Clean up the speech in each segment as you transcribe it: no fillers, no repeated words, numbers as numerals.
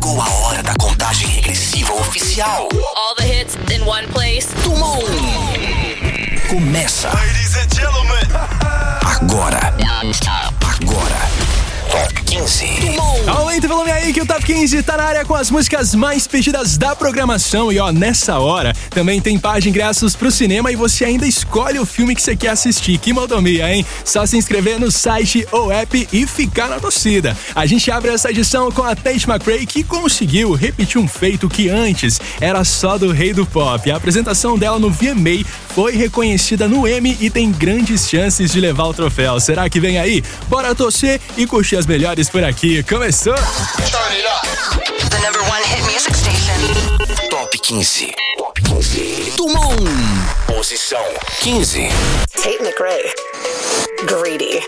Chegou a hora da contagem regressiva oficial. All the hits in one place. Tumon! Começa. Ladies and gentlemen. Agora. Top 15. Aumenta o volume aí que o Top 15 tá na área com as músicas mais pedidas da programação. E nessa hora também tem par de ingressos pro cinema e você ainda escolhe o filme que você quer assistir. Que modomia, hein? Só se inscrever no site ou app e ficar na torcida. A gente abre essa edição com a Tate McRae, que conseguiu repetir um feito que antes era só do rei do pop. A apresentação dela no VMA foi reconhecida no Emmy e tem grandes chances de levar o troféu. Será que vem aí? Bora torcer e curtir as melhores por aqui. Começou! The number one hit music station. Top 15. Tumon. Posição 15. Tate McRae. Greedy.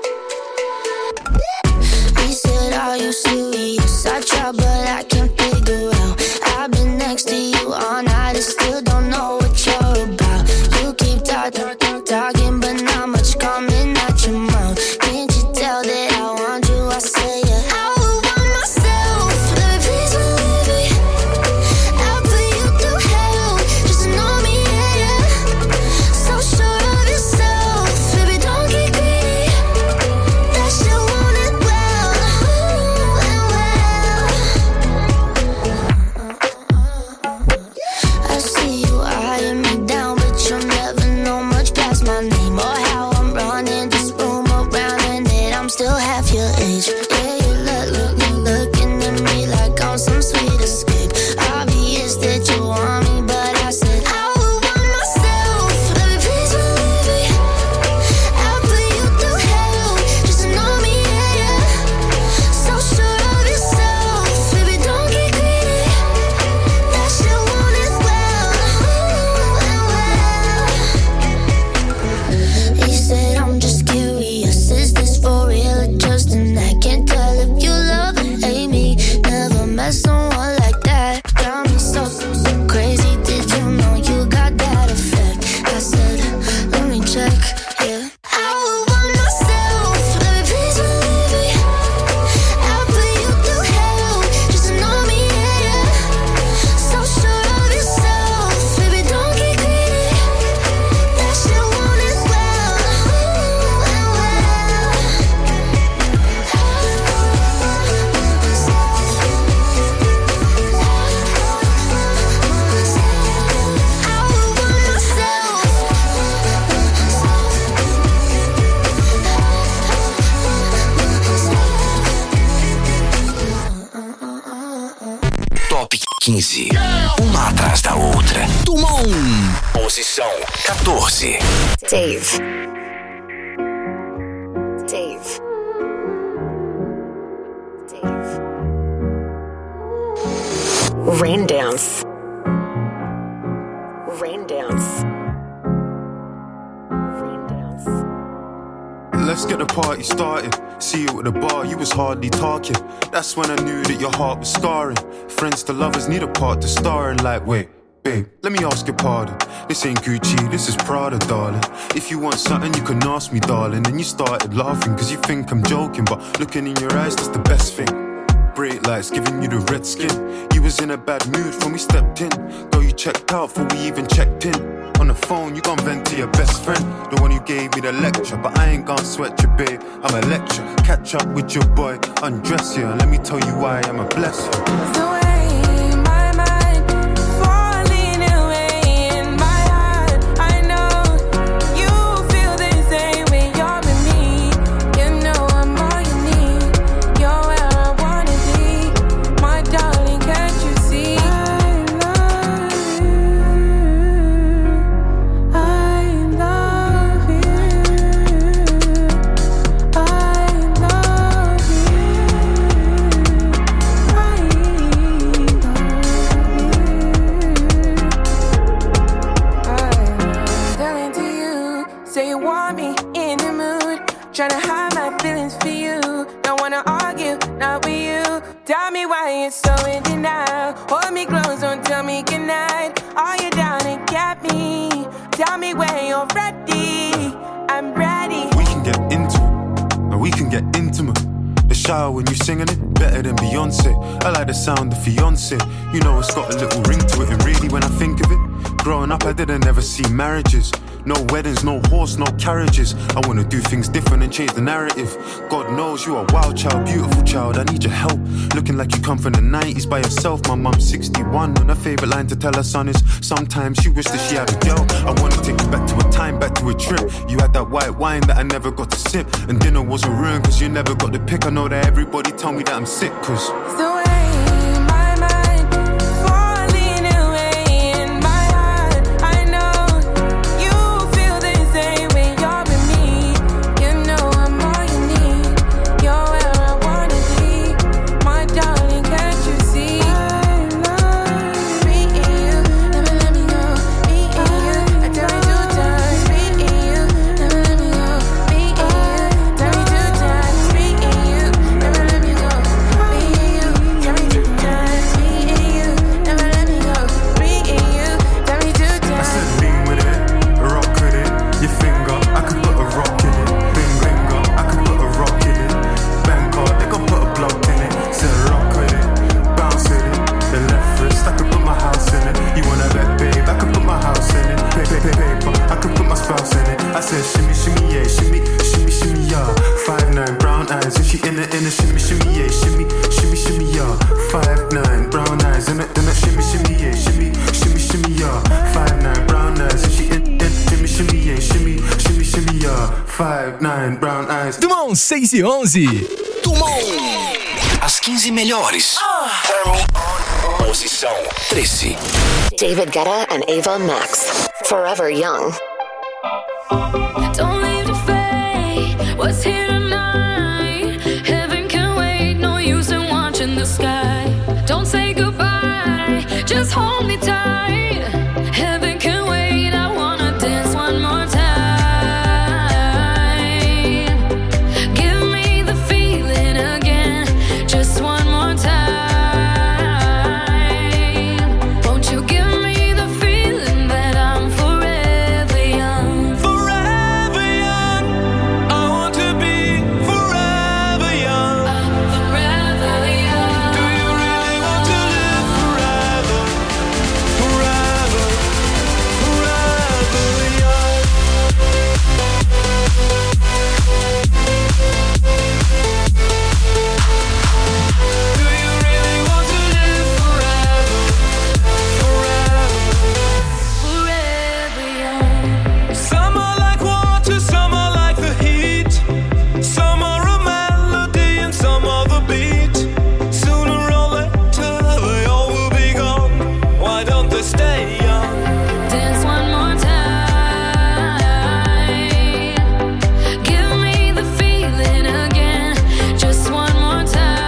He said, are you serious? I try, but I can't figure out. I've been next to you all night and still don't know what you're about. You keep talking, but not much coming out your mouth. Can't you tell that I want you? I say yeah. I would want myself. Let me please believe me. I'll put you through hell. Just to know me, yeah. So sure of yourself. Baby, don't get greedy. That shit want it well. I see you eyeing me down, but you'll never know much past my name or how I'm running this room around and that I'm still half your age. Yeah, you looking at me like I'm some sweet escape. Obvious that you want me, but I said I would want myself. Let me please believe me. I'll put you through hell just to know me, yeah. So sure of yourself, baby, don't get greedy. That shit want it well. He said, I'm just curious, is this for real or just an act? Can't tell if you love or hate me. Never met someone like that. Got me so crazy, did you know you got that effect? I said, let me check, yeah. I would want myself, let me please believe me. I'll put you through hell, just to know me, yeah. So sure of yourself, baby, don't get greedy. That shit want it well. I would want Top 15. Uma atrás da outra. Tumon. Posição 14. Dave. Rain dance. Let's get the party started. See you at the bar, you was hardly talking. That's when I knew that your heart was scarring. Friends to lovers need a part to star in. Like, wait, babe, let me ask your pardon. This ain't Gucci, this is Prada, darling. If you want something, you can ask me, darling. And you started laughing, cause you think I'm joking. But looking in your eyes, that's the best thing. Bright lights giving you the red skin. You was in a bad mood when we stepped in. Girl, you checked out before we even checked in. On the phone, you gon' vent to your best friend, the one who gave me the lecture. But I ain't gon' sweat you, babe, I'm a lecture. Catch up with your boy, undress you, and let me tell you why I'm a blessing. The way my mind falling away in my heart, I know you feel the same way. You're with me, you know I'm all you need. You're where I wanna be, my darling. Can't you see? Tryna hide my feelings for you. Don't wanna argue, not with you. Tell me why you're so in denial. Hold me close, don't tell me goodnight. Are you down and get me? Tell me when you're ready. I'm ready. We can get into it, and we can get intimate. The shower when you singing it, better than Beyonce. I like the sound of fiance. You know it's got a little ring to it, and really when I think of it, growing up I didn't ever see marriages. No weddings, no horse, no carriages. I wanna do things different and change the narrative. God knows you are a wild child, beautiful child, I need your help. Looking like you come from the 90s by yourself. My mum's 61 and her favourite line to tell her son is, sometimes she wished that she had a girl. I wanna take you back to a time, back to a trip. You had that white wine that I never got to sip, and dinner wasn't ruined cause you never got the pick. I know that everybody tell me that I'm sick cause the way my mind falling away in my heart. I know you feel the same way. You're with me, you know I'm all you need. You're where I wanna be, my darling, can't you see? I love me and you, never let me go. Me and you, I tell you 2 times. Me and you, never let me go. Me and you, tell me 2 times. Me and you, never let me go. Me and you, tell me 2 times. Me and you, never let me go. Me and you, tell me 2 I times. said lean with it, rock with it. Your finger, I could put a rock in it. Finger, I could put a rock in it. Bangkok, they gon' put a block in it. Said rock with it, bounce with it. The left wrist, I could put my house in it. You wanna bet, babe, I could put my house in it. Paper, I could put my spouse in it. I said shimmy, shimmy, yeah, shimmy, shimmy, shimmy, yeah. 5'9", brown eyes, and she in it, shimmy, shimmy, yeah, shimmy, shimmy, shimmy, yeah. 5'9", brown eyes, in it, shimmy, shimmy, yeah, shimmy, shimmy, shimmy, yeah. 5'9", brown eyes, and she in it, shimmy, shimmy, yeah, shimmy, shimmy, shimmy, yeah. 5'9", brown eyes. Dumont 6 e 11. Dumont. As 15 melhores. Posição 13. David Guetta and Ava Max. Forever Young. Don't leave the fate. What's here tonight? Heaven can wait. No use in watching the sky. Don't say goodbye. Just hold me tight. Heaven can wait. I wanna dance one more time. Give me the feeling again. Just one more time. Won't you give me the feeling that I'm forever young? Forever young, I want to be forever young. Forever young. Do you really want to live forever? Forever, forever young. Do you really want to live forever? Forever. Forever young. Some are like water, some are like the heat. Some are a melody and some are the beat. Sooner or later they all will be gone. Why don't they stay young? Dance one more time. Give me the feeling again. Just one more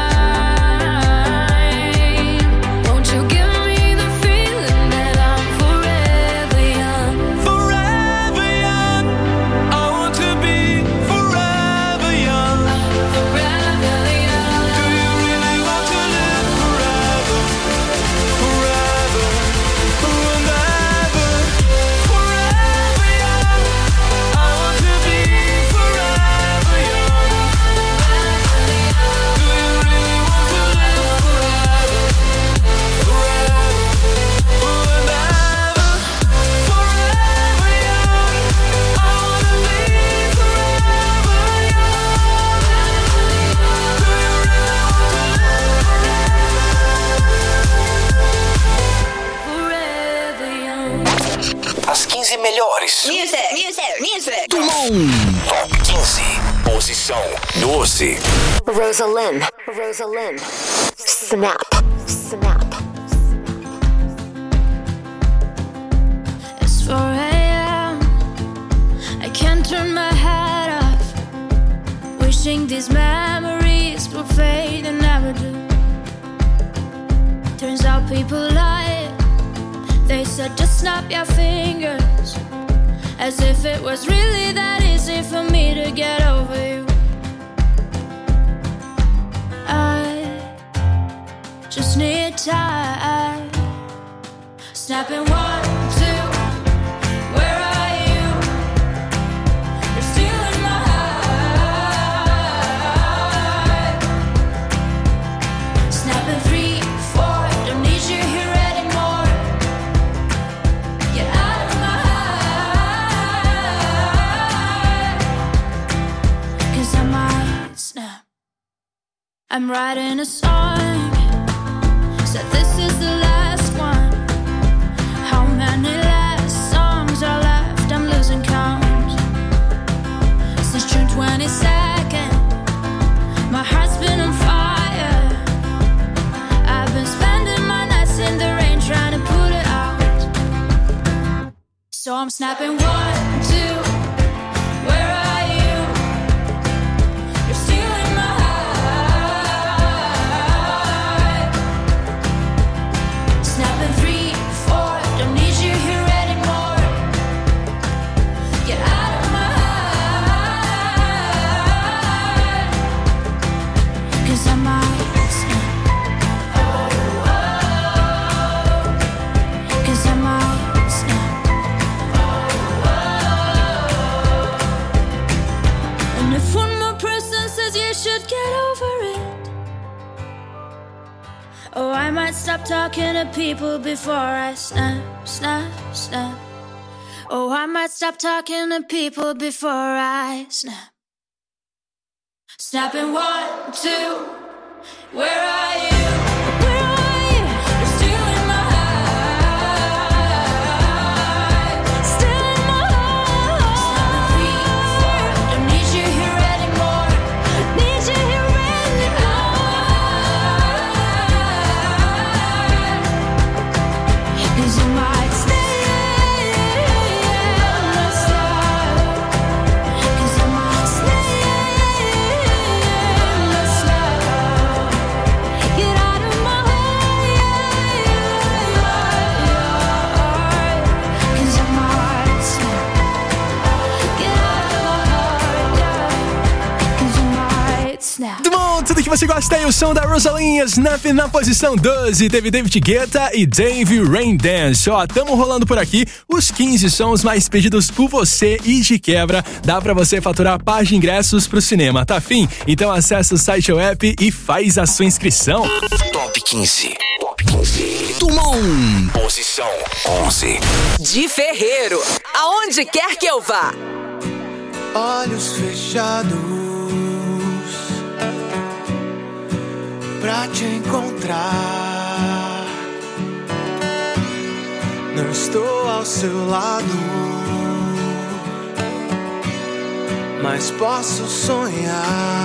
time. Won't you give me the feeling that I'm forever young? Forever young, I want to be forever young. Forever young. Do you really want to live forever? Forever, and ever. Forever young, I want to be forever young. Do you really want to live forever? Forever, and ever. Forever young, I want to be forever young. Do you really want to live Forever young. As 15 melhores. Music. Dumont. Top 15. Posição 12. Rosalind. Snap. It's 4 a.m. I can't turn my head off. Wishing these memories will fade and never do. Turns out people lie. They said just snap your fingers. As if it was really that easy for me to get over you. I just need time. Snapping 1, 2. Where are you? You're stealing my heart. I'm writing a song, said this is the last one. How many last songs are left? I'm losing count. Since June 22nd, my heart's been on fire. I've been spending my nights in the rain trying to put it out. So I'm snapping 1, 2. Where are you? You're stealing my heart. Snapping 3, 4. Don't need you here anymore. Get out of my heart. 'Cause I might snap. Cause I might snap. And if one more person says you should get over it, oh, I might stop talking to people before I snap, snap, snap. Oh, I might stop talking to people before I snap. Snapping 1, 2. Where are you? Where are you? You're stealing my heart. Stealing my heart. Snapping 3, 4. Don't need you here anymore. Need you here anymore. 'Cause you might stay in my side. 'Cause you might stay in my side. Get out of my heart. 'Cause I might snap. Get out of my heart. 'Cause I might snap. Muito bom, tudo que você gosta aí, o som da Rosalinha, Snap na posição 12, teve David Guetta e Dave Raindance. Ó, tamo rolando por aqui os 15 sons mais pedidos por você e de quebra, dá pra você faturar par de ingressos pro cinema, tá afim? Então acessa o site ou app e faz a sua inscrição. Top 15. Top 15. Tumon. Posição 11. De Ferreiro, aonde quer que eu vá. Olhos fechados pra te encontrar. Não estou ao seu lado, mas posso sonhar.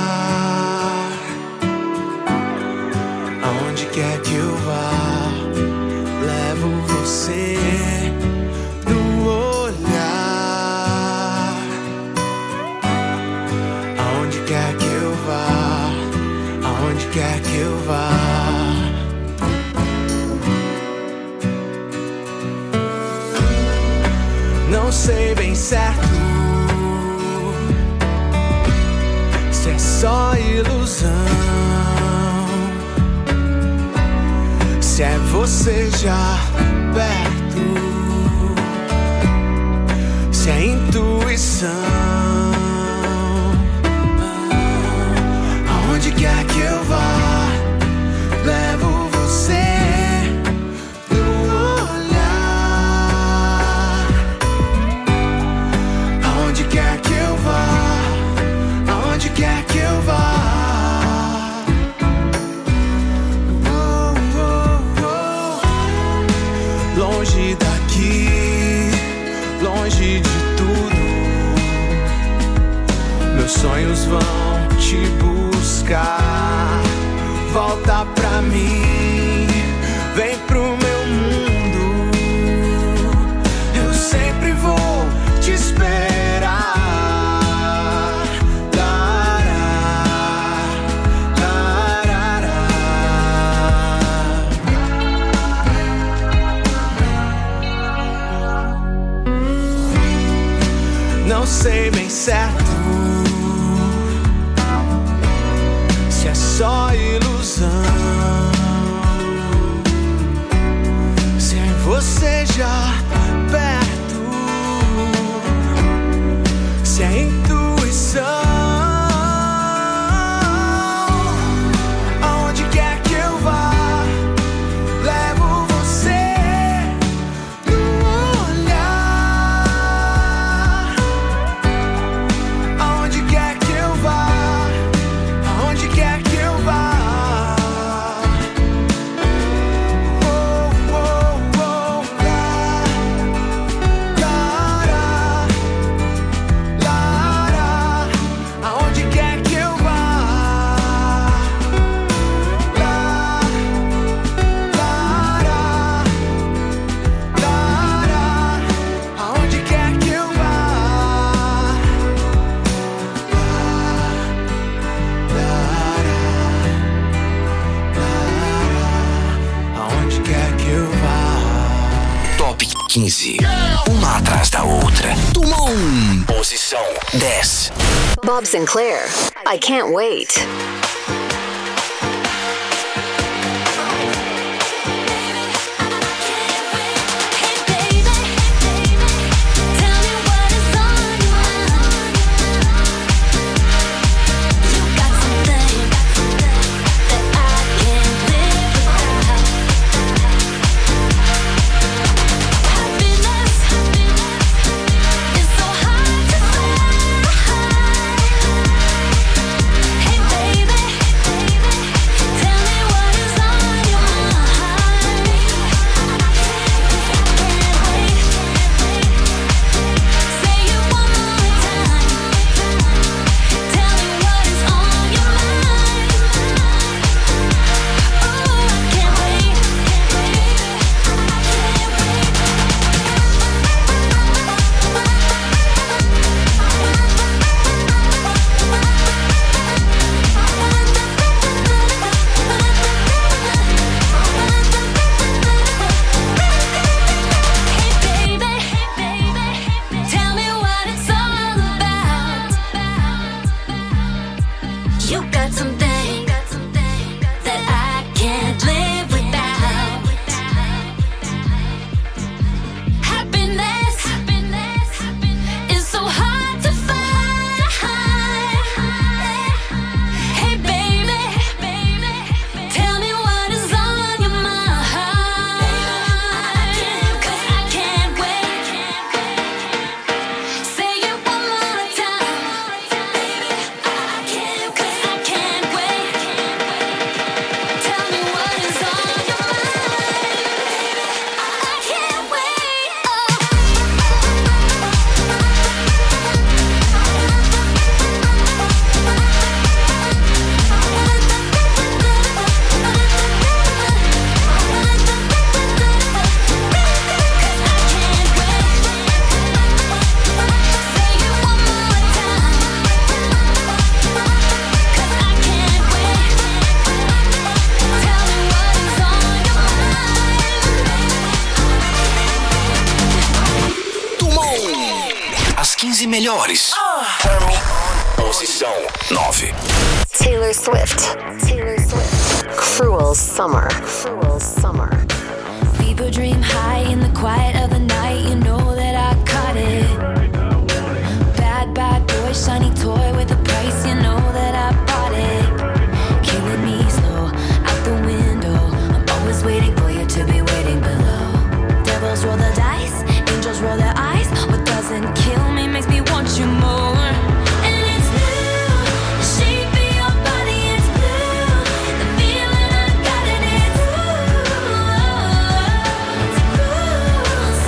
Aonde quer que eu vá, levo você no olhar. Aonde quer que eu vá, aonde quer que eu vá. Não sei bem certo se é só ilusão, se é você já perto, se é intuição. Aonde quer que eu vá, levo você no olhar. Aonde quer que eu vá, aonde quer que eu vá. Longe daqui, longe de tudo, meus sonhos vão te buscar. Volta pra mim, vem pro meu mundo, eu sempre vou te esperar. Não sei bem certo se é só ilusão, se é você já perto, se é intuição. Aonde quer que eu vá, levo você no olhar. 15. Uma atrás da outra. Tumon. Posição 10. Bob Sinclair, I Can't Wait. Melhores. Posição 9. Taylor Swift. Cruel Summer. Fever dream high in the quiet of the night. You know that I caught it. Bad boy, shiny toy with a price. You know that I bought it. Killing me slow out the window. I'm always waiting for you to be waiting below. Devils roll the dice, angels roll their eyes. What doesn't kill me makes me want you more. And it's new, the shape of your body is blue. The feeling I got in it's cruel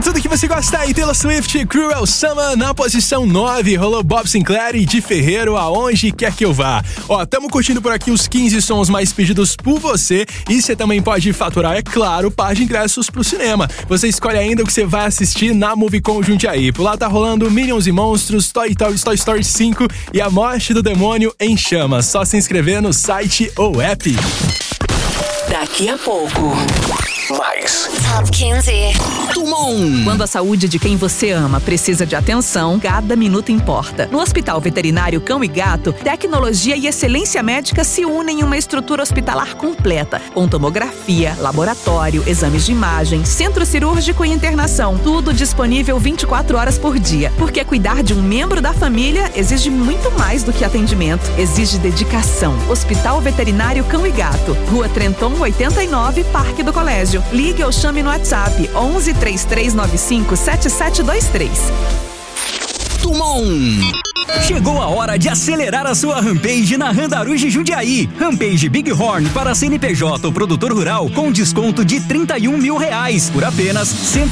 Tudo que você gosta aí, Taylor Swift, Cruel Summer, na posição 9, rolou Bob Sinclair e Di Ferreiro, Aonde Quer Que Eu Vá. Ó, tamo curtindo por aqui os 15 sons mais pedidos por você e você também pode faturar, é claro, par de ingressos pro cinema. Você escolhe ainda o que você vai assistir na Movicon Jundiaí. Por lá tá rolando Minions e Monstros, Toy Story 5 e A Morte do Demônio em Chamas. Só se inscrever no site ou app. Daqui a pouco. Mais. Top 15. Tumon. Quando a saúde de quem você ama precisa de atenção, cada minuto importa. No Hospital Veterinário Cão e Gato, tecnologia e excelência médica se unem em uma estrutura hospitalar completa, com tomografia, laboratório, exames de imagem, centro cirúrgico e internação. Tudo disponível 24 horas por dia. Porque cuidar de um membro da família exige muito mais do que atendimento. Exige dedicação. Hospital Veterinário Cão e Gato, Rua Trenton 89, Parque do Colégio. Ligue ou chame no WhatsApp 11 3395 7723. Tumon. Chegou a hora de acelerar a sua Rampage na Randaruge Jundiaí. Rampage Bighorn para CNPJ ou produtor rural com desconto de R$31 mil por apenas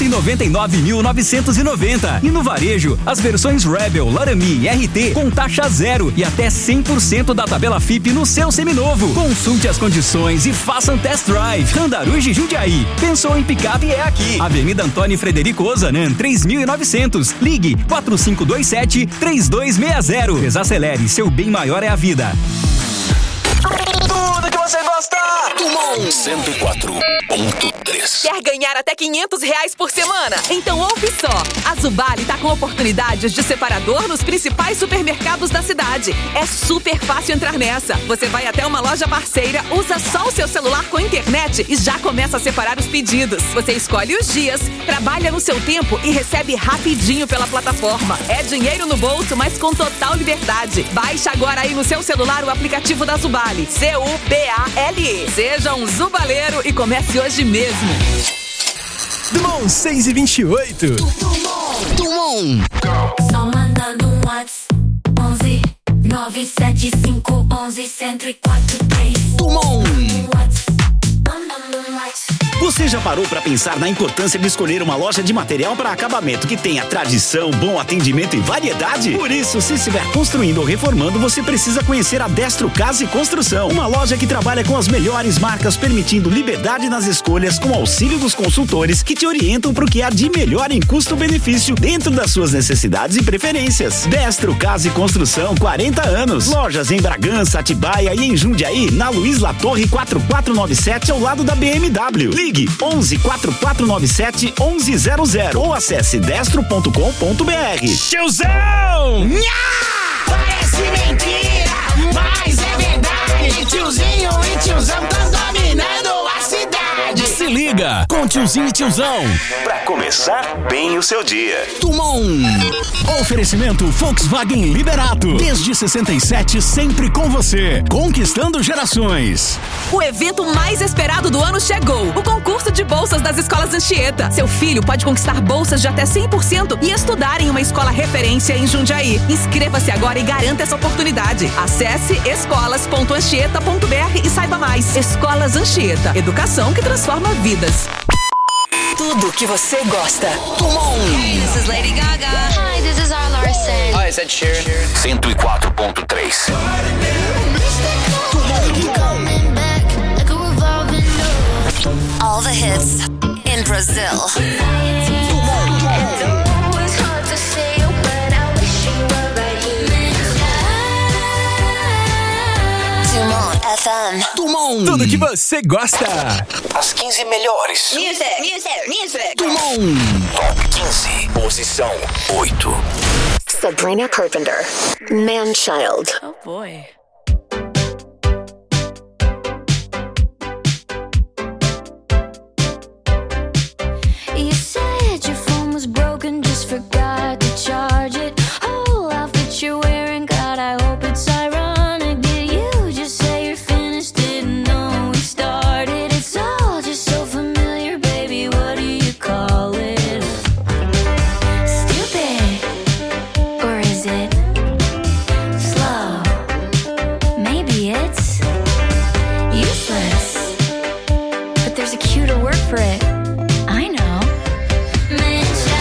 R$199.990. E no varejo, as versões Rebel, Laramie e RT com taxa zero e até 100% da tabela FIP no seu seminovo. Consulte as condições e faça um test drive. Randaruge Jundiaí. Pensou em picape é aqui. Avenida Antônio Frederico Ozanan, 3900. Ligue 4527-3260. Desacelere, seu bem maior é a vida. Tudo que você gosta. Tumon 104.3. Quer ganhar até R$500 por semana? Então ouve só. A Zubali tá com oportunidades de separador nos principais supermercados da cidade. É super fácil entrar nessa. Você vai até uma loja parceira, usa só o seu celular com internet e já começa a separar os pedidos. Você escolhe os dias, trabalha no seu tempo e recebe rapidinho pela plataforma. É dinheiro no bolso, mas com total liberdade. Baixe agora aí no seu celular o aplicativo da Zubali. Zubale. Seja um zubaleiro e comece hoje mesmo. Tumon 6h28. Tumon. Só mandando um WhatsApp 11 975 11 1043. Tumon. Você já parou para pensar na importância de escolher uma loja de material para acabamento que tenha tradição, bom atendimento e variedade? Por isso, se estiver construindo ou reformando, você precisa conhecer a Destro Casa e Construção, uma loja que trabalha com as melhores marcas, permitindo liberdade nas escolhas com auxílio dos consultores que te orientam para o que há de melhor em custo-benefício dentro das suas necessidades e preferências. Destro Casa e Construção, 40 anos. Lojas em Bragança, Atibaia e em Jundiaí, na Luiz Latorre 4497, ao lado da BMW. Ligue 11 4497 1100 ou acesse destro.com.br. Tiozão! Nha! Parece mentira, mas é verdade. Tiozinho e tiozão tão dominando a cidade. Se liga com Tiozinho e Tiozão. Pra começar bem o seu dia. Tumon. Oferecimento Volkswagen Liberato. Desde 67, sempre com você. Conquistando gerações. O evento mais esperado do ano chegou. O concurso de bolsas das escolas Anchieta. Seu filho pode conquistar bolsas de até 100% e estudar em uma escola referência em Jundiaí. Inscreva-se agora e garanta essa oportunidade. Acesse escolas.anchieta.br e saiba mais. Escolas Anchieta. Educação que transforma vidas. Tudo que você gosta. Tumon. This is Lady Gaga. Hi, this is R. Larson. Hi, is that Sharon? 104.3. All the hits in Brazil. Tumon FM. Tumon. Tudo que você gosta. As 15 melhores. Music. Tumon. Top 15. Posição 8. Sabrina Carpenter. Man-Child. Oh boy. You said your phone was broken, just forgot to charge it. Whole outfit you're wearing, God, I hope it's ironic. Did you just say you're finished? Didn't know we started. It's all just so familiar, baby. What do you call it? Stupid, or is it slow? Maybe it's useless, but there's a cuter word for it. I know. Man-child.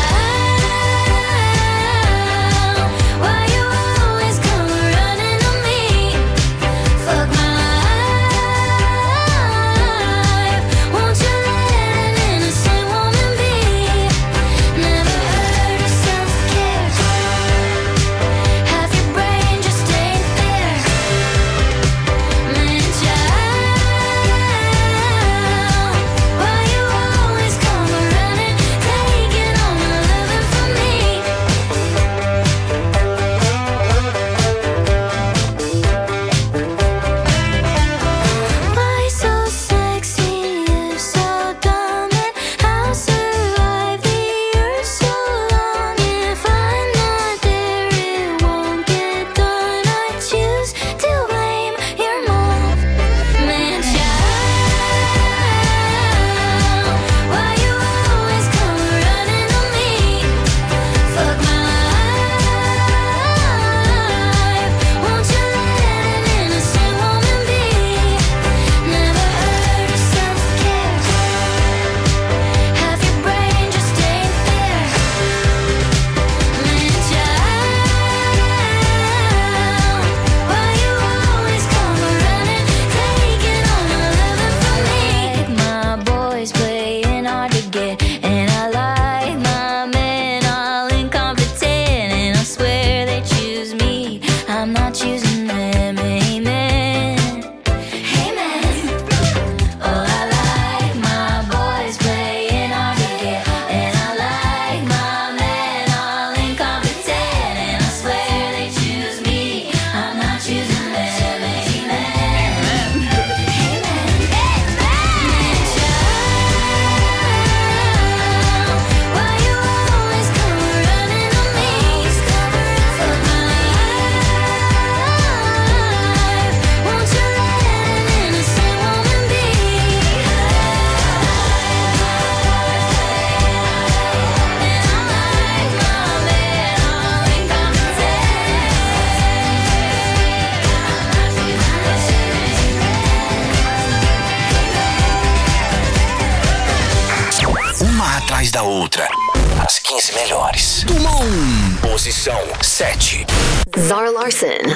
da outra. As 15 melhores. Posição 7. Zara Larsson.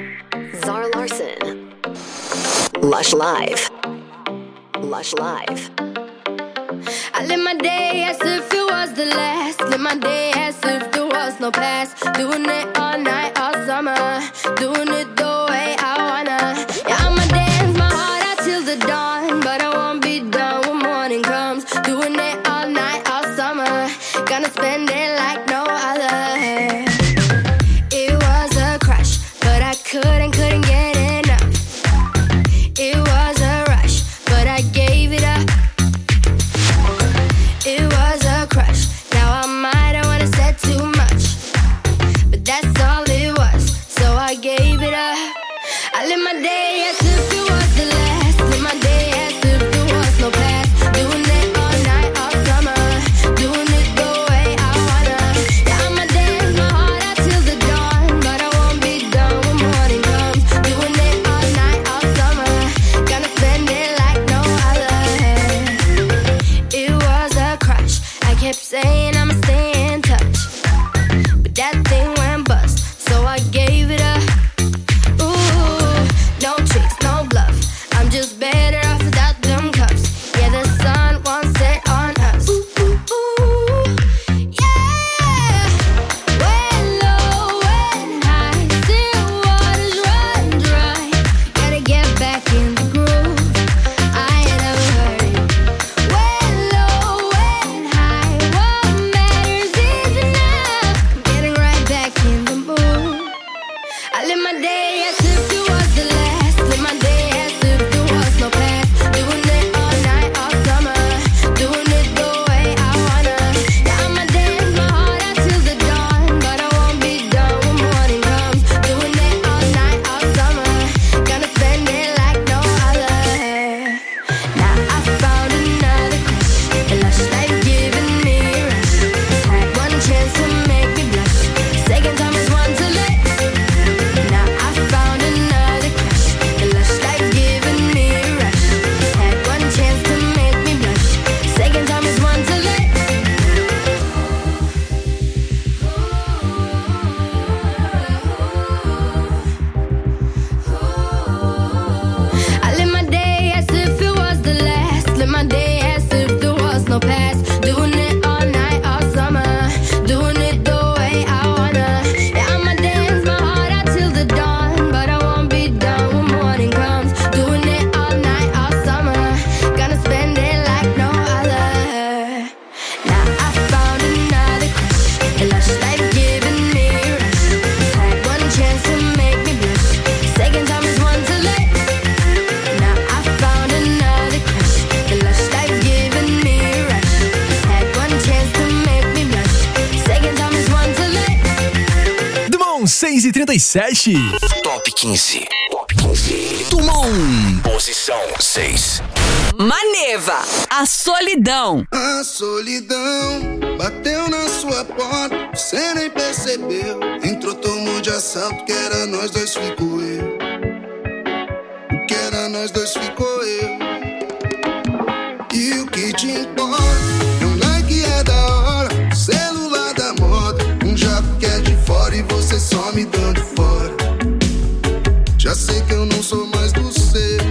Lush Live. I live my day as if it was the last. Live my day as if there was no past. Doing it all night, all summer. Doing it the way I wanna. Yeah, I'ma dance my heart out till the dawn. But I won't be done when morning comes. Doing it all night, all summer. Gonna spend it like no other. It was a crush, but I couldn't get enough. It was a rush, but I gave it up. It was a crush. Now I might have wanna said too much, but that's all it was. So I gave it up. I live my day as if it was the last. Live my day as if there was no past. Doing it all night, all summer. Doing it the way I wanna. Yeah, I'ma dance my heart out till the dawn, but I won't be done when morning comes. Doing it all night, all summer. Gonna spend it like no other. It was a crush. I kept saying I'ma stay in touch, but that thing went bust, so I gave it up. Ooh, no tricks, no bluff. I'm just better off without them cups. Yeah, the sun won't set on us. Yeah. When low, when high, still waters run dry. Gotta get back in the groove. I ain't never heard. When low, when high, what matters is enough. Getting right back in the mood. I live my day as if it was the last. Live my day as if there was no past. Doing it all night, all summer. Doing it the way I wanna. Yeah, I'ma dance my heart out till the dawn, but I won't be done when morning comes. Doing it all night, all summer. Gonna spend it like no other. Now I found another crush. A lush life giving me a rush. Had one chance to make me blush. Second time is one to let. Now I found another crush. A lush life giving me a rush. Had one chance to make me blush. Second time is one to let. I live my day as if it was the last. Live my day as if there was no past. Doing it all night, all summer. Doing it the way I wanna. Yeah, I'ma dance my heart out till the dawn, but I won't be done when morning comes. Doing it all night, all summer. Gonna spend it like no other. Now I found another crush. A lush life giving me a rush. Had one chance to make me blush. Second time is one to let. Now I found another crush. The lush life giving me a rush. Had one chance to make me blush. Second time is one to let. Dumont, 6h37. Top 15. Dumont. Posição 6. Maneva, a solidão. A solidão bateu na sua porta, você nem percebeu. Entrou, tomou de assalto, que era nós dois, ficou eu. O que era nós dois, ficou eu. E o que te importa? É um like, é da hora, celular da moda. Um jato que é de fora e você só me dando fora. Já sei que eu não sou mais do seu.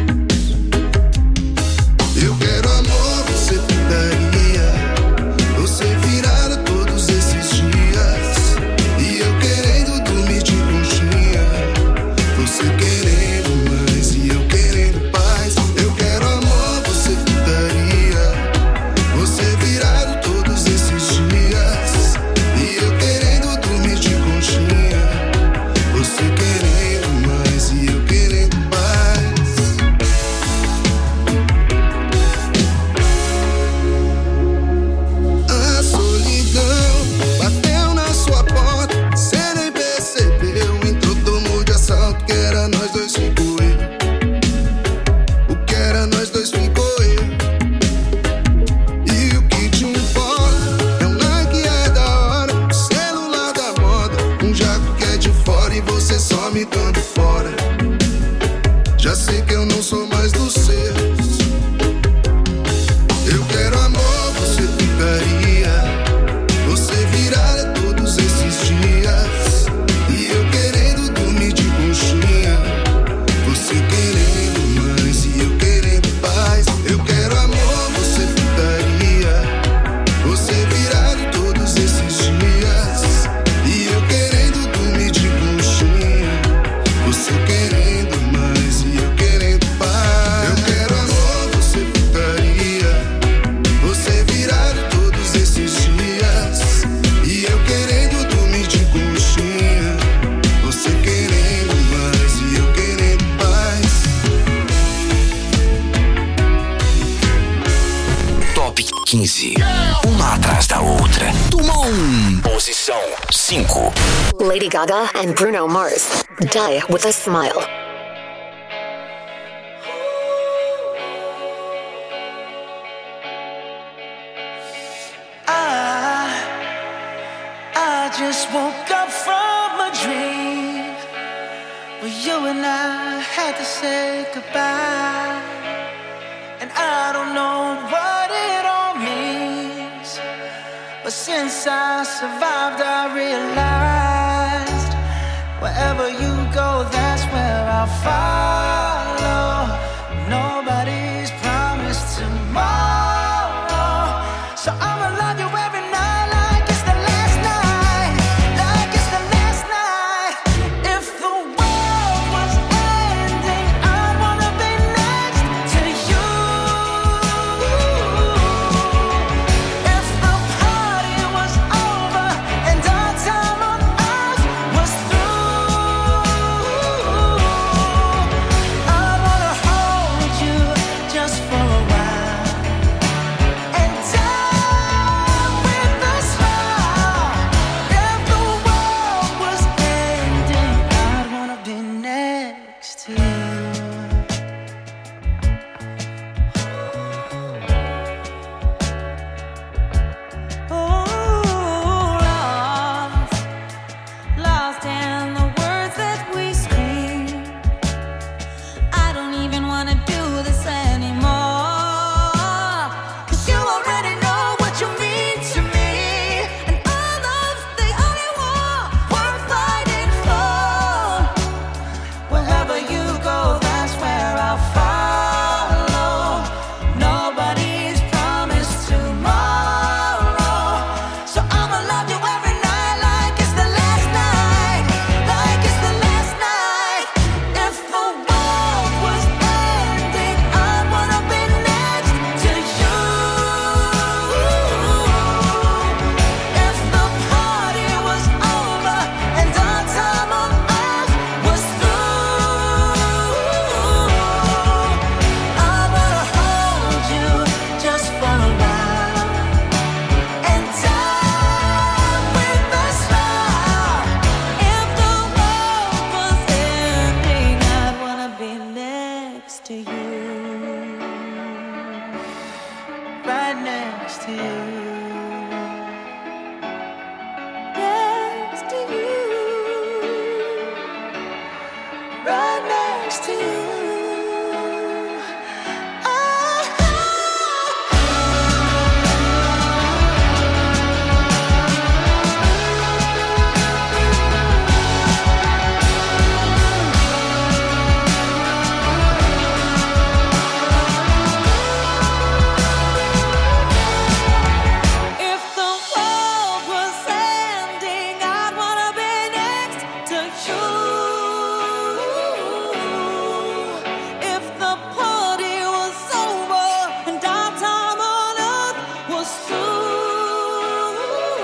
Eu quero amor, você daria. Você virada todos esses dias. E eu querendo dormir de conchinha. Você querendo mais e eu querendo paz. Eu quero amor, você daria. Você virado todos esses dias. E eu querendo dormir de conchinha. Você querendo mais e eu querendo paz. A solidão bateu na sua porta, cê nem percebeu. Entrou, tomou de assalto, que era nós dois, ficou eu. O que era nós dois, ficou eu. E o que te importa? É um like, é da hora, celular da moda. Um jato que é de fora e você só me dando fora. Já sei que eu não sou mais dos seus. Eu quero amor, você ficaria. 15. Uma atrás da outra. Tumon. Posição 5. Lady Gaga and Bruno Mars. Die with a Smile. I just woke up from a dream where you and I had to say goodbye. And I don't know what it all means, but since I survived I realized wherever you go, that's where I'll follow. Nobody's promised tomorrow, so I'ma love you every night like it's the last night, like it's the last night. If the world was ending, I'd wanna be next to you. If the party was over and our time on earth was through, I wanna hold you just for a while and die with a smile. If the world was ending, I'd wanna be next to you. Lost in the words that we scream. I don't even wanna do this anymore, 'cause you already know what you mean to me, and our love's the only war worth fighting for. Wherever you go, that's where I'll follow. Nobody's promised tomorrow, so I'ma love you every night like it's the last night, like it's the last night. If the world was ending, I'd wanna be next to you. If the party was over and our time on earth was through, I wanna hold you just for a while and die with a smile. If the world was ending, I'd wanna be next to you. Right next to you. Next to you. Right next to you. If the world was ending, I'd wanna be next to you. If the party was over and our time on earth was through,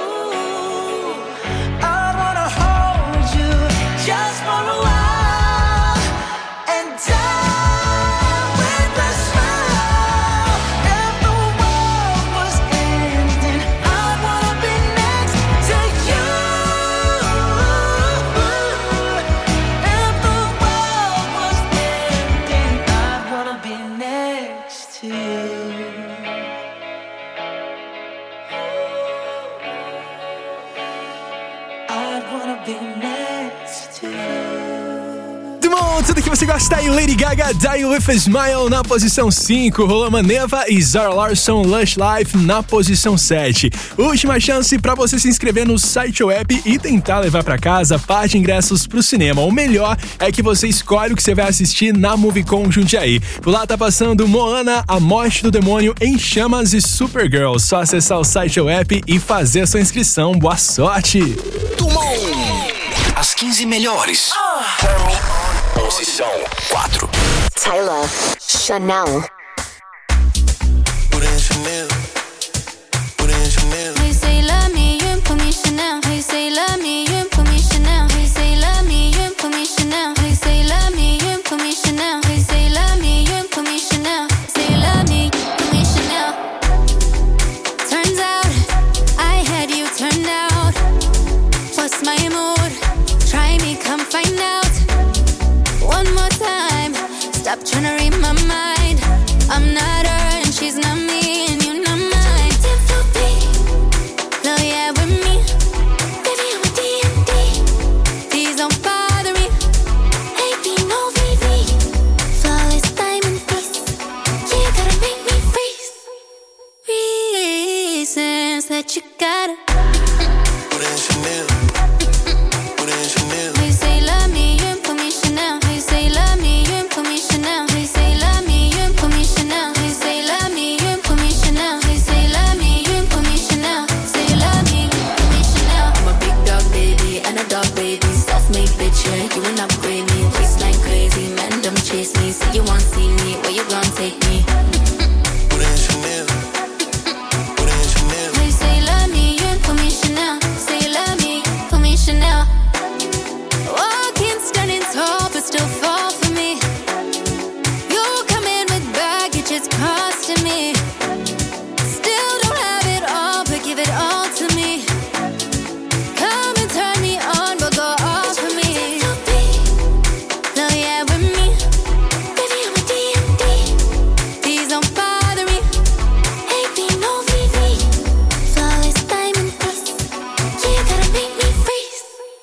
I wanna hold you just for a while and die with a smile. If the world was ending, I'd wanna be next to you. If the world was ending, I'd wanna be next to you. I'd wanna be next to you. Tumon, tudo que você gosta aí, Lady Gaga, Die With a Smile na posição 5, Rolou Maneva e Zara Larsson, Lush Life na posição 7. Última chance pra você se inscrever no site ou app e tentar levar pra casa par de ingressos pro cinema. O melhor é que você escolhe o que você vai assistir na Movicon Jundiaí. Por lá tá passando Moana, A Morte do Demônio em Chamas e Supergirl. Só acessar o site ou app e fazer a sua inscrição. Boa sorte! Tumon. As 15 melhores. Posição 4. Tyla, Chanel. Hey, say love me, you put me Chanel. Hey, say love me, you put me Chanel. Hey, say love me, you put me Chanel. Hey, say love me, you put me Chanel. Hey, say love me, you put me Chanel. Say love me, put me Chanel. reasons that you gotta. Put in Chanel. Put in Chanel. They say love me, you put me Chanel. They say love me, you put me Chanel. They say love me, you put me Chanel. They say love me, you put me Chanel. They say love me, you put me Chanel. Say love me, you put me Chanel. I'm a big dog baby and a dog baby. Self-made bitch, yeah, you ain't upgrade me. Waistline crazy, man, don't chase me. Say you want see me, where you gon' take me? Put in Chanel. Put in Chanel. They say love me, you put me Chanel. Say love me, put me Chanel. Walking standing tall, but still fall for me. You come in with baggage, it's costing me. Still don't have it all, but give it all to me. Come and turn me on, but go off for me. No, yeah, with me. Baby, I'm a D&D. Please don't bother me. AP, no VV. Flawless diamond dust. Yeah, you gotta make me freeze.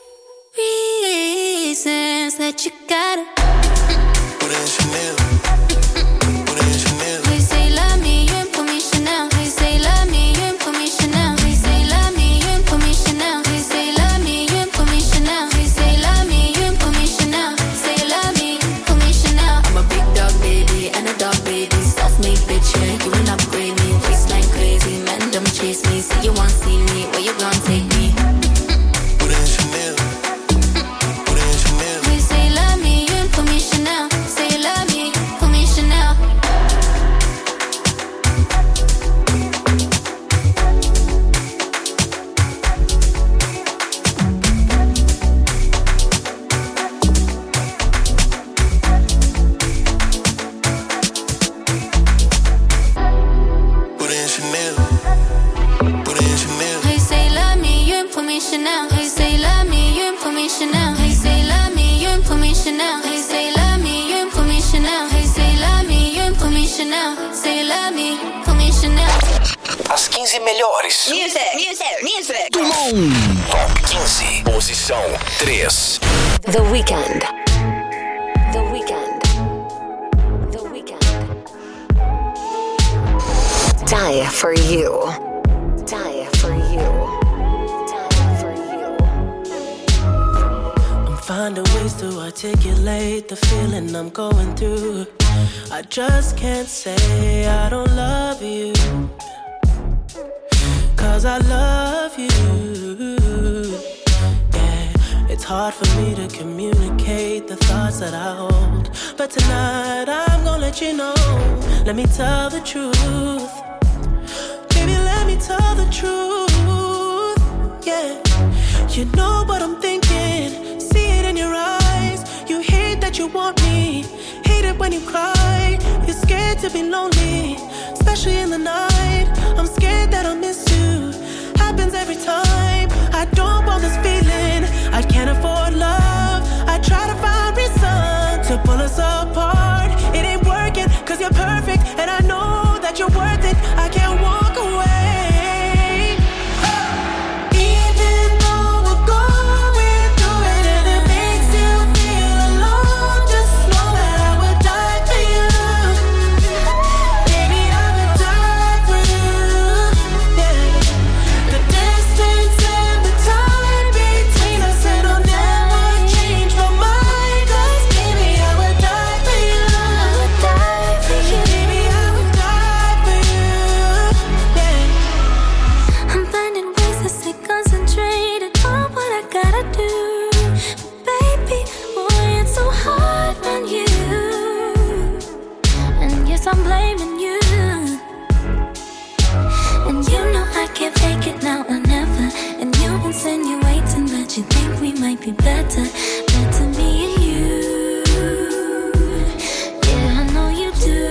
Reasons that you gotta. Put in Chanel. Put in Chanel. They say love me, you put me Chanel. They say love me, you put me Chanel. They say love me, you put me Chanel. They say love me, you put me Chanel. They say love me, you put me Chanel. Say love me, put me Chanel. I'm a big dog baby and a dog baby. Self-made bitch, yeah, you ain't upgrade me. Waistline crazy, man, don't chase me. Say you want see me, where you gon' take me? Put in Chanel. Put in Chanel. They say love me, you put me Chanel. Say love me, put me Chanel. Put in Chanel. Put in Chanel. They say love me, you put me Chanel. They say love me, you put me Chanel. They say love me, you put me Chanel. They say love me, you put me Chanel. They say love me, you put me Chanel. Say love me, put me Chanel. As 15 melhores. Music. Do mundo. Top 15. Posição 3. The Weeknd. The Weeknd. The Weeknd. Die for you. Die for you. Die for you. I'm finding ways to articulate the feeling I'm going through. I just can't say I don't love you, 'cause I love you. Yeah, it's hard for me to communicate the thoughts that I hold, but tonight I'm gonna let you know. Let me tell the truth. Baby, let me tell the truth. Yeah, you know what I'm thinking. See it in your eyes. You hate that you want me. Hate it when you cry. You're scared to be lonely, especially in the night. I'm scared that I'll miss you. Happens every time. I don't want this feeling. I can't afford love. I try to find reason to pull us apart. It ain't working 'cause you're perfect, and I know that you're worth it. I can't walk away. Even though we're going through it and it makes you feel alone, just know that I would die for you. Baby, I would die for you. Yeah. The distance and the time between us, it'll never change my mind. 'Cause baby, I would die for you. I would die for you. Baby, I would die for you. Yeah. I'm finding ways to stay concentrated on what I gotta do. Baby, boy, it's so hard on you. And yes, I'm blaming you. And you know I can't fake it now or never. And you insinuating that you think we might be better. Better me and you. Yeah, I know you do.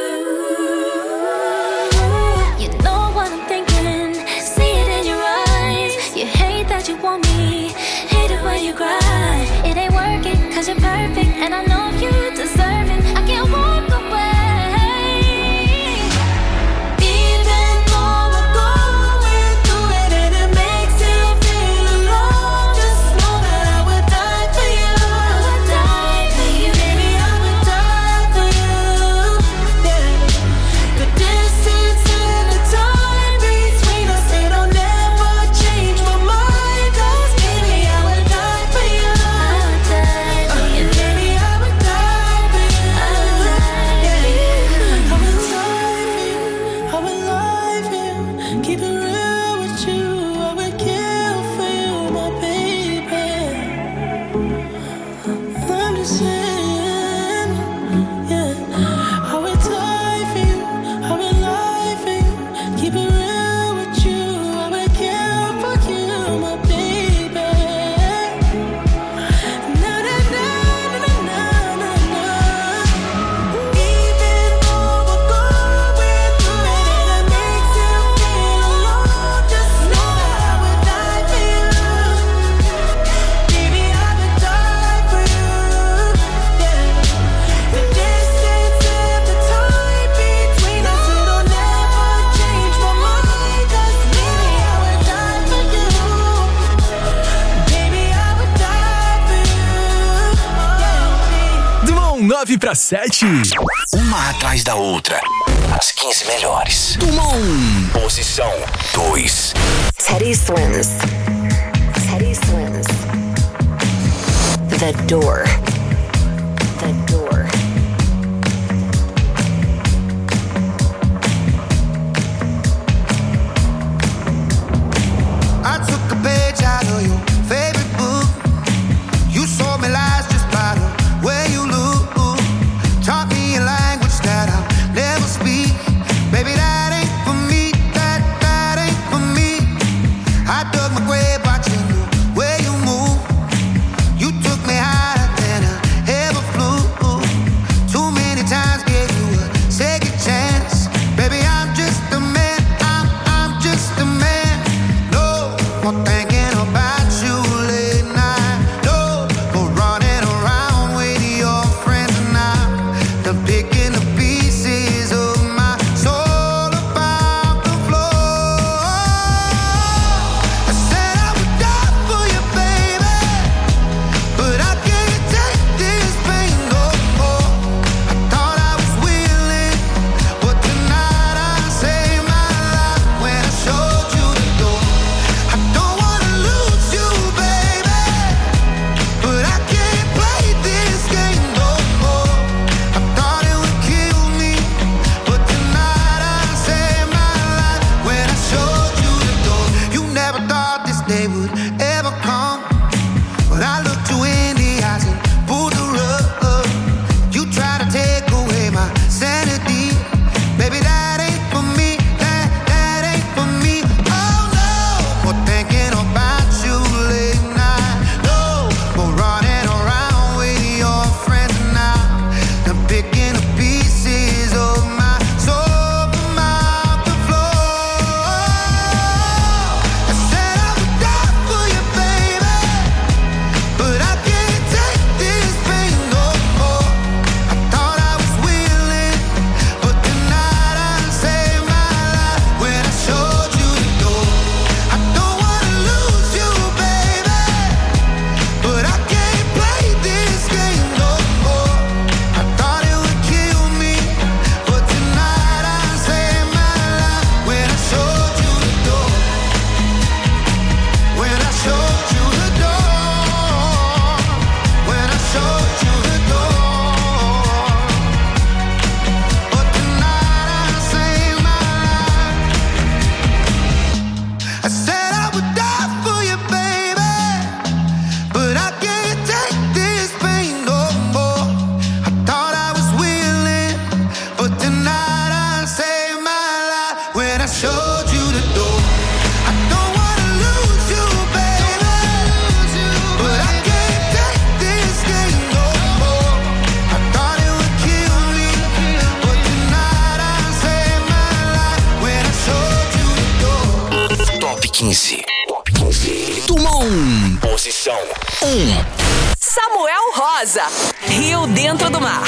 You know what I'm thinking. See it in your eyes. You hate that you want me. Hate it when you cry. It ain't working 'cause you're perfect, and I know you deserve it. I can't walk away. Even though we're going through it and it makes you feel alone, just know that I would die for you. I would die for you. Baby, I would die for you. Yeah. The distance and the time between us, it'll 7. Uma atrás da outra. As 15 melhores. Toma 1. Posição 2. Teddy Swims. Teddy Swims. The Door. The Door. I took a page out of your favorite book. You sold me lies just by the way you look. Taught me a language that I'll never speak. Baby, that ain't for me. That ain't for me. I dug my grave watching the way you move. You took me higher than I ever flew. Too many times gave you a second chance. Baby, I'm just a man. I'm just a man. No more thinking about you late night. No more running around with your friends now. They're picking the pieces of my soul about the floor. I said I would die for you, baby, but I can't take this pain no more. I thought I was willing, but tonight I saved my life when I showed you the door. I don't wanna lose you, baby, but I can't play this game no more. I thought it would kill me, but tonight I saved my life when I showed you the door. You never thought this day would ever come, but I looked you in the eyes and pulled the rug. You try to take away my sanity. Baby, that ain't for me. That ain't for me. Oh no, more thinking about you late night. No more running around with your friends now. I'm picking the pieces of my soul from out the floor. I said I would die for you, baby, but I can't take this pain no more. I thought I was willing, but tonight I saved my life when I showed you the door. I don't wanna lose you, baby, but I can't play this game no more. I thought it would kill me, but tonight I saved my life when I showed you the door. When I showed you the door. When I showed you the door. But tonight I saved my life. I said I would die for you, baby, but I can't take this pain no more. I thought I was willing, but tonight I saved my life when I showed you the door. I don't wanna lose you, baby, but I can't take this game no more. I thought it would kill me, but tonight I saved my life when I showed you the door. Top 15. Top 15. Toma 1. Posição 1. Samuel Rosa, Rio Dentro do Mar.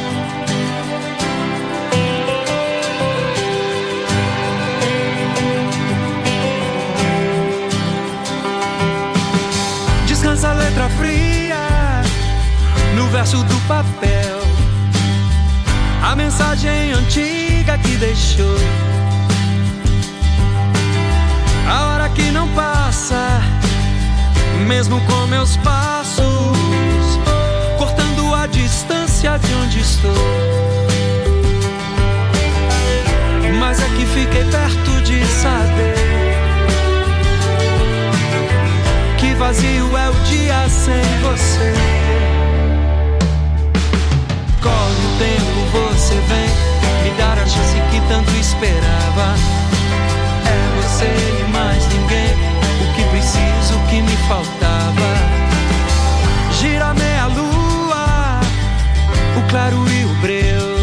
Descansa a letra fria no verso do papel. A mensagem antiga que deixou. A hora que não passa, mesmo com meus passos, cortando a distância de onde estou. Mas é que fiquei perto de saber que vazio é o dia sem você. Corre o tempo, você vem me dar a chance que tanto esperava. É você e mais ninguém, o que preciso, o que me faltava. Gira meia lua, o claro e o breu.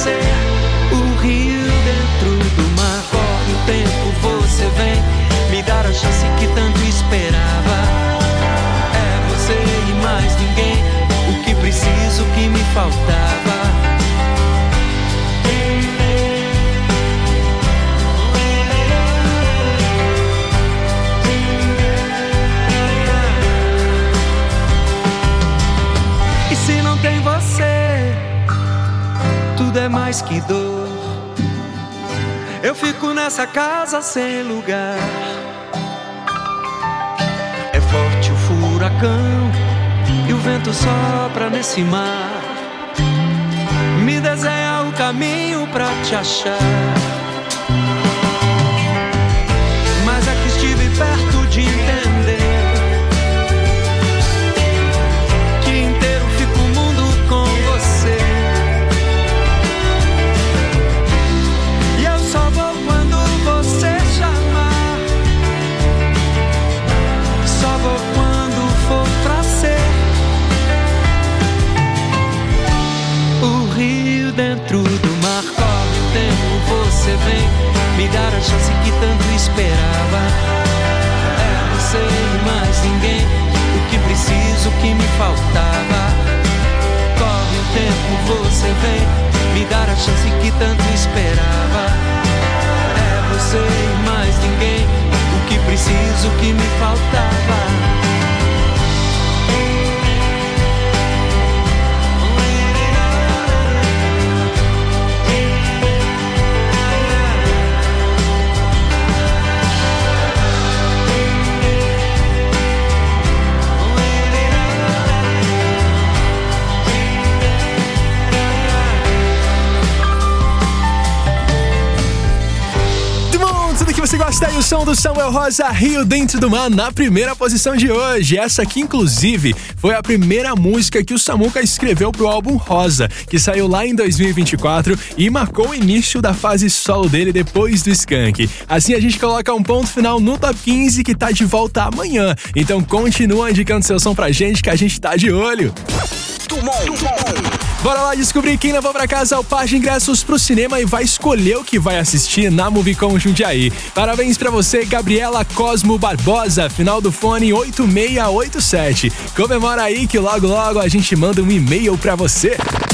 você. O rio dentro do mar, corre o tempo, você vem me dar a chance que tanto esperava. É você e mais ninguém, o que preciso, o que me faltava. E se não tem você, tudo é mais que dor. Eu fico nessa casa sem lugar. É forte o furacão e o vento sopra nesse mar. Me desenha o caminho pra te achar. Mas aqui estive perto de entender que inteiro fica o mundo com você. E eu só vou quando você chamar. Só vou quando for pra ser. O rio dentro do mar, corre o tempo, você vem me dar a chance que tanto esperava. É você e mais ninguém, o que preciso, o que me faltava. Corre o tempo, você vem me dar a chance que tanto esperava. É você e mais ninguém, o que preciso, o que me faltava. Que você gosta aí, o som do Samuel Rosa, Rio Dentro do Mar, na primeira posição de hoje. Essa aqui, inclusive, foi a primeira música que o Samuca escreveu pro álbum Rosa, que saiu lá em 2024 e marcou o início da fase solo dele depois do Skank. Assim a gente coloca um ponto final no Top 15, que tá de volta amanhã. Então continua indicando seu som pra gente, que a gente tá de olho. Bora lá descobrir quem levou pra casa o par de ingressos pro cinema e vai escolher o que vai assistir na Movicon Jundiaí. Parabéns pra você, Gabriela Cosmo Barbosa, final do fone 8687. Comemora aí que logo logo a gente manda um e-mail pra você.